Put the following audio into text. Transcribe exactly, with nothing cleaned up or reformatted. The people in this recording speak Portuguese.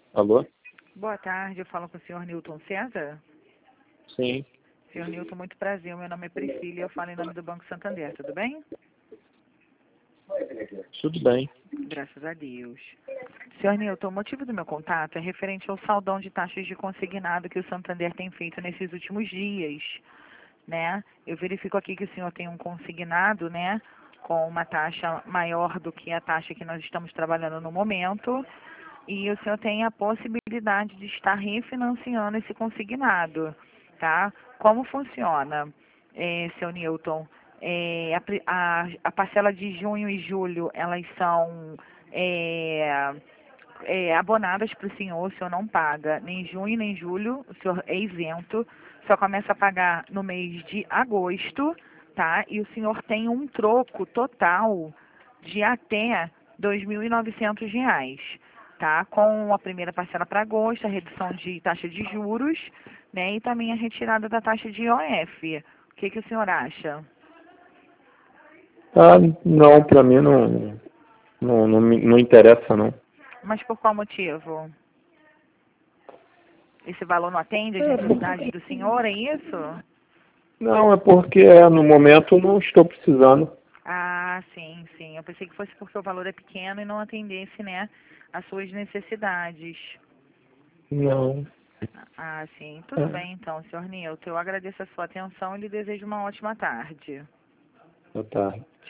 Alô? Boa tarde, eu falo com o senhor Newton César. Sim, Senhor Newton, muito prazer, meu nome é Priscila e eu falo em nome do Banco Santander, tudo bem? tudo bem. Graças a Deus. Senhor Newton, o motivo do meu contato é referente ao saldão de taxas de consignado que o Santander tem feito nesses últimos dias, né? Eu verifico aqui que o senhor tem um consignado, né, com uma taxa maior do que a taxa que nós estamos trabalhando no momento, e o senhor tem a possibilidade de estar refinanciando esse consignado, tá? Como funciona, eh, seu Newton? Eh, a, pri- a, a parcela de junho e julho, elas são eh, eh, abonadas para o senhor, o senhor não paga nem junho nem julho, o senhor é isento, só começa a pagar no mês de agosto, tá? E o senhor tem um troco total de até dois mil e novecentos reais, tá? Com a primeira parcela para agosto, a redução de taxa de juros, né? E também a retirada da taxa de I O F. O que que o senhor acha? Ah, não, pra mim não, não, não, me- não interessa não. Mas por qual motivo? Esse valor não atende às É, necessidades do senhor, é isso? não, é porque é, no momento eu não estou precisando. Ah, sim, sim. Eu pensei que fosse porque o valor é pequeno e não atendesse, né, às suas necessidades. Não. Ah, sim. Tudo É, bem, então, senhor Nilton. Eu agradeço a sua atenção e lhe desejo uma ótima tarde. boa tarde.